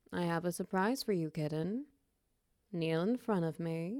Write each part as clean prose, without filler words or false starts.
I have a surprise for you, kitten. Kneel in front of me.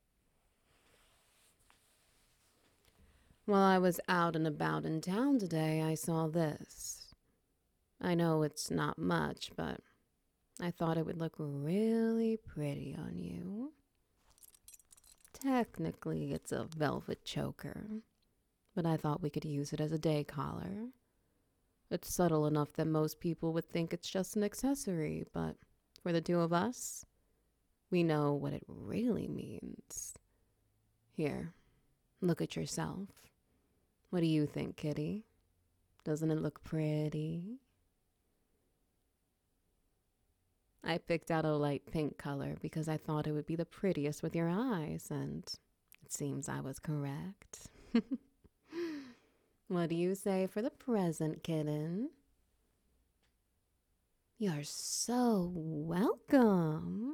While I was out and about in town today, I saw this. I know it's not much, but I thought it would look really pretty on you. Technically, it's a velvet choker, but I thought we could use it as a day collar. It's subtle enough that most people would think it's just an accessory, but for the two of us, we know what it really means. Here, look at yourself. What do you think, kitty? Doesn't it look pretty? I picked out a light pink color because I thought it would be the prettiest with your eyes, and it seems I was correct. What do you say for the present, kitten? You're so welcome.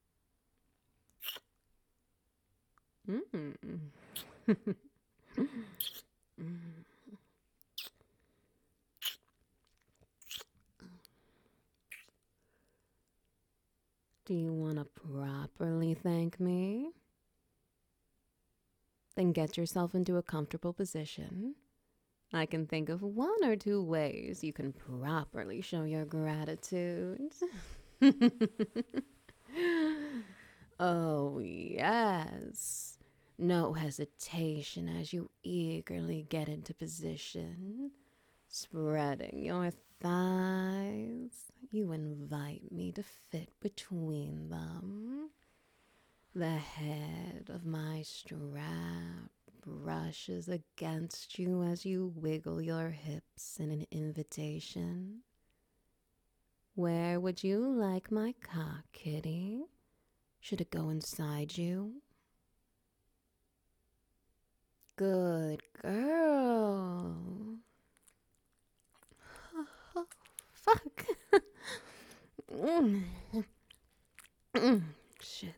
Mm. Do you want to properly thank me? Then get yourself into a comfortable position. I can think of one or two ways you can properly show your gratitude. Oh, yes. No hesitation as you eagerly get into position, spreading your thighs. You invite me to fit between them. The head of my strap brushes against you as you wiggle your hips in an invitation. Where would you like my cock, kitty? Should it go inside you? Good girl. Oh, fuck. Shit.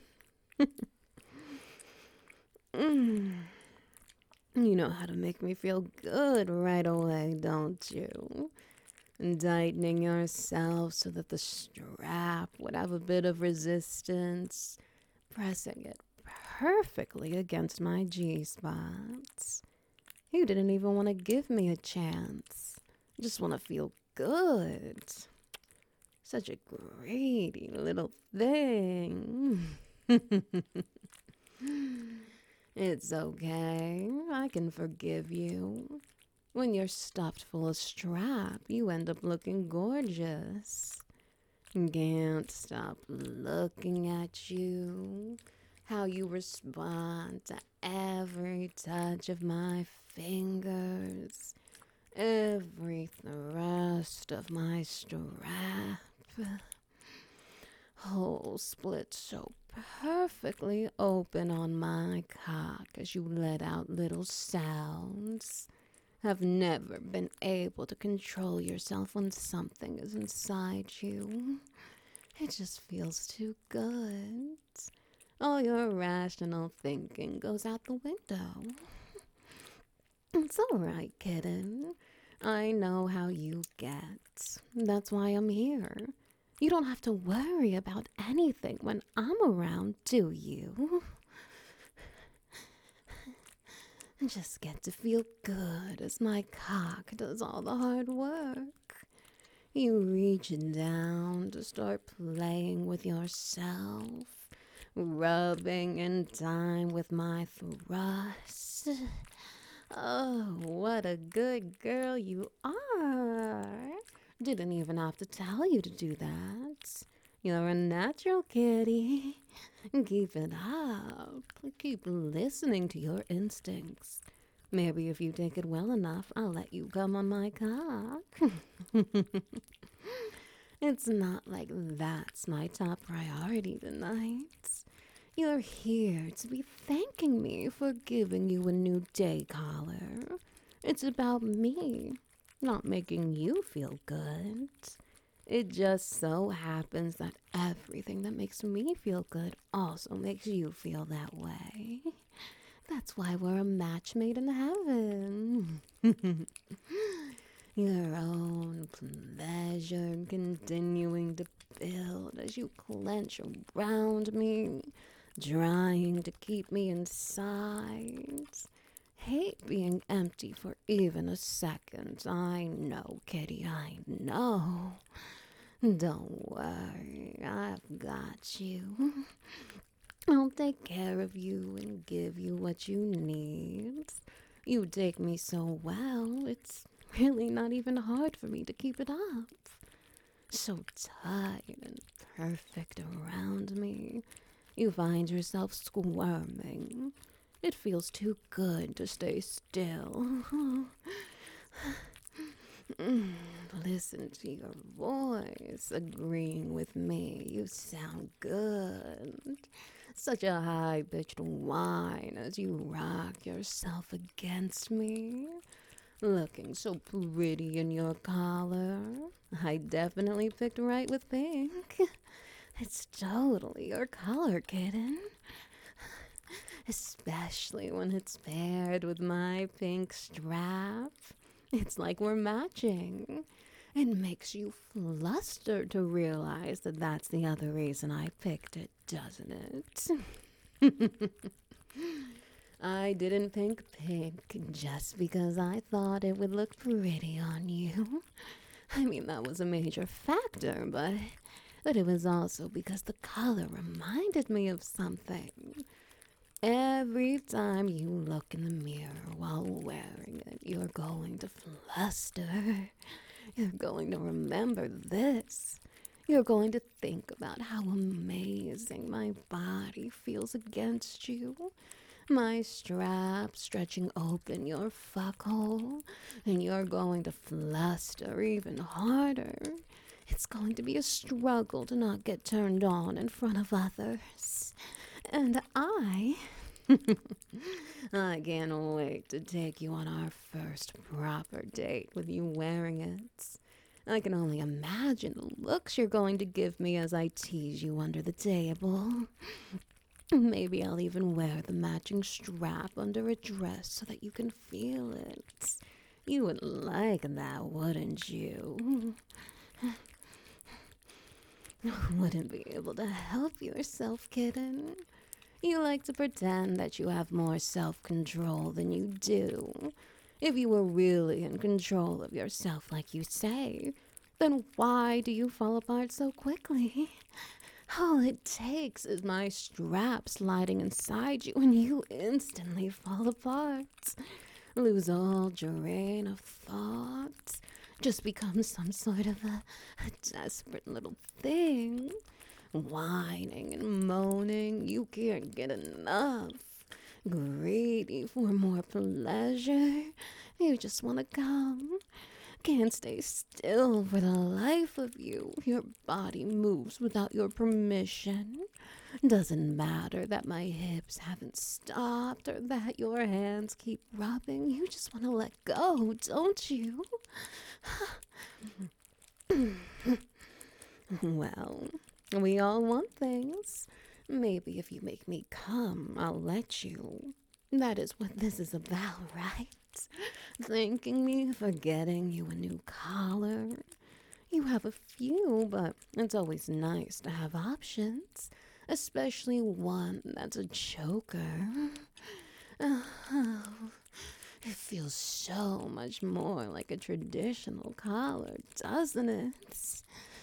You know how to make me feel good right away, don't you? Tightening yourself so that the strap would have a bit of resistance, pressing it perfectly against my G spots. You didn't even want to give me a chance. Just want to feel good. Such a greedy little thing. It's okay. I can forgive you. When you're stuffed full of strap, you end up looking gorgeous. Can't stop looking at you. How you respond to every touch of my fingers, every thrust of my strap. Hole split so perfectly open on my cock as you let out little sounds. Have never been able to control yourself when something is inside you. It just feels too good. All your rational thinking goes out the window. It's all right, kitten. I know how you get. That's why I'm here. You don't have to worry about anything when I'm around, do you? Just get to feel good as my cock does all the hard work. You reach down to start playing with yourself, rubbing in time with my thrust. Oh, what a good girl you are. Didn't even have to tell you to do that. You're a natural kitty. Keep it up. Keep listening to your instincts. Maybe if you take it well enough, I'll let you come on my cock. It's not like that's my top priority tonight. You're here to be thanking me for giving you a new day collar. It's about me, not making you feel good. It just so happens that everything that makes me feel good also makes you feel that way. That's why we're a match made in heaven. Your own pleasure continuing to build as you clench around me, trying to keep me inside. Hate being empty for even a second. I know, kitty, I know. Don't worry, I've got you. I'll take care of you and give you what you need. You take me so well, it's really not even hard for me to keep it up. So tight and perfect around me. You find yourself squirming. It feels too good to stay still. Listen to your voice, agreeing with me. You sound good. Such a high-pitched whine as you rock yourself against me. Looking so pretty in your collar. I definitely picked right with pink. It's totally your color, kitten. Especially when it's paired with my pink strap. It's like we're matching. It makes you flustered to realize that that's the other reason I picked it, doesn't it? I didn't pick pink just because I thought it would look pretty on you. I mean, that was a major factor, but it was also because the color reminded me of something. Every time you look in the mirror while wearing it, you're going to fluster. You're going to remember this. You're going to think about how amazing my body feels against you. My strap stretching open your fuckhole, and you're going to fluster even harder. It's going to be a struggle to not get turned on in front of others. And I can't wait to take you on our first proper date with you wearing it. I can only imagine the looks you're going to give me as I tease you under the table. Maybe I'll even wear the matching strap under a dress so that you can feel it. You would like that, wouldn't you? Wouldn't be able to help yourself, kitten. You like to pretend that you have more self-control than you do. If you were really in control of yourself like you say, then why do you fall apart so quickly? All it takes is my strap sliding inside you and you instantly fall apart. Lose all drain of thought. Just become some sort of a desperate little thing. Whining and moaning, you can't get enough. Greedy for more pleasure, you just want to come. Can't stay still for the life of you. Your body moves without your permission. Doesn't matter that my hips haven't stopped or that your hands keep rubbing. You just want to let go, don't you? Well, we all want things. Maybe if you make me come, I'll let you. That is what this is about, right? Thanking me for getting you a new collar. You have a few, but it's always nice to have options, especially one that's a choker. Oh, it feels so much more like a traditional collar, doesn't it?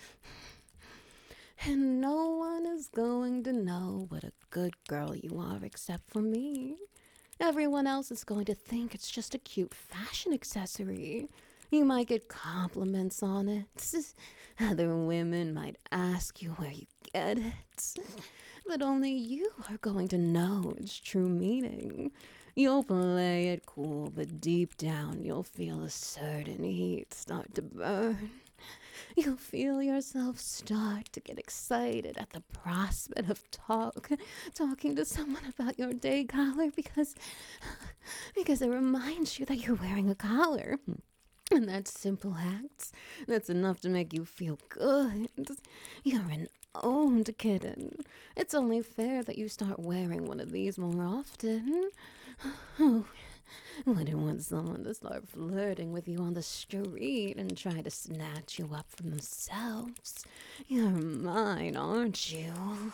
And no one is going to know what a good girl you are except for me. Everyone else is going to think it's just a cute fashion accessory. You might get compliments on it. Other women might ask you where you get it. But only you are going to know its true meaning. You'll play it cool, but deep down you'll feel a certain heat start to burn. You'll feel yourself start to get excited at the prospect of talking to someone about your day collar because it reminds you that you're wearing a collar. And that simple act, that's enough to make you feel good. You're an owned kitten. It's only fair that you start wearing one of these more often. Oh, Wouldn't want someone to start flirting with you on the street and try to snatch you up from themselves. You're mine, aren't you?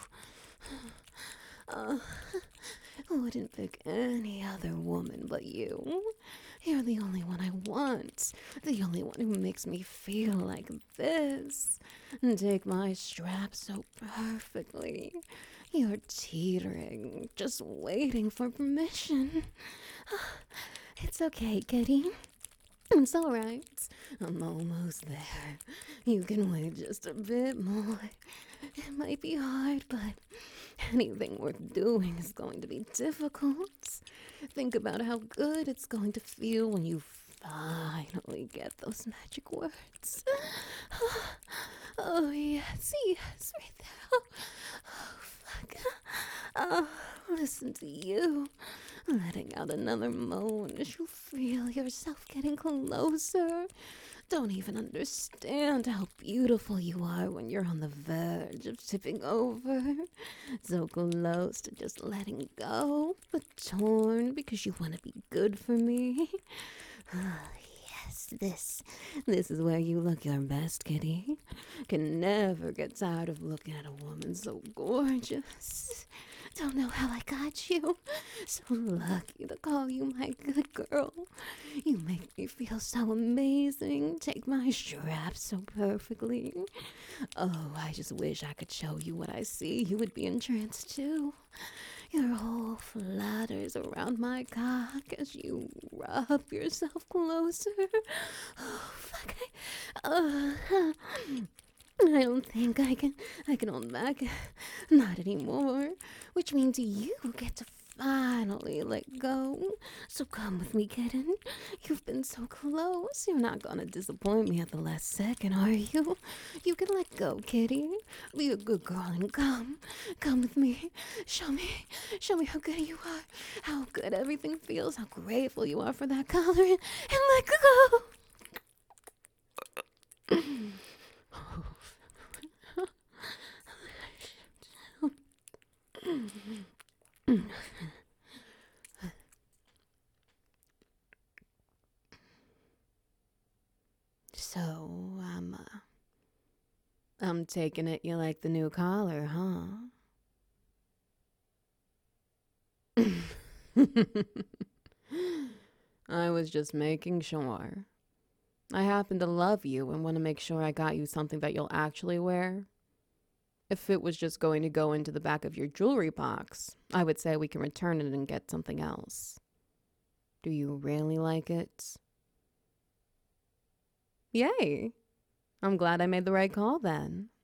Uh, wouldn't pick any other woman but you. You're the only one I want. The only one who makes me feel like this. And take my strap so perfectly. You're teetering, just waiting for permission. It's okay, kitty. It's all right. I'm almost there. You can wait just a bit more. It might be hard, but anything worth doing is going to be difficult. Think about how good it's going to feel when you finally get those magic words. Oh, yes, yes, right there. Oh, fuck. Oh, listen to you. Letting out another moan as you feel yourself getting closer. Don't even understand how beautiful you are when you're on the verge of tipping over. So close to just letting go, but torn because you want to be good for me. Yes, this is where you look your best, kitty. Can never get tired of looking at a woman so gorgeous. Don't know how I got you. So lucky to call you my good girl. You make me feel so amazing. Take my strap so perfectly. Oh, I just wish I could show you what I see. You would be entranced too. Your whole flutters around my cock as you rub yourself closer. Oh, fuck. I don't think I can hold back. Not anymore. Which means you get to finally let go. So come with me, kitten. You've been so close. You're not gonna disappoint me at the last second, are you? You can let go, kitty. Be a good girl and come. Come with me. Show me how good you are. How good everything feels. How grateful you are for that color. And let go. So, I'm taking it you like the new collar, huh? I was just making sure. I happen to love you and want to make sure I got you something that you'll actually wear. If it was just going to go into the back of your jewelry box, I would say we can return it and get something else. Do you really like it? Yay! I'm glad I made the right call then.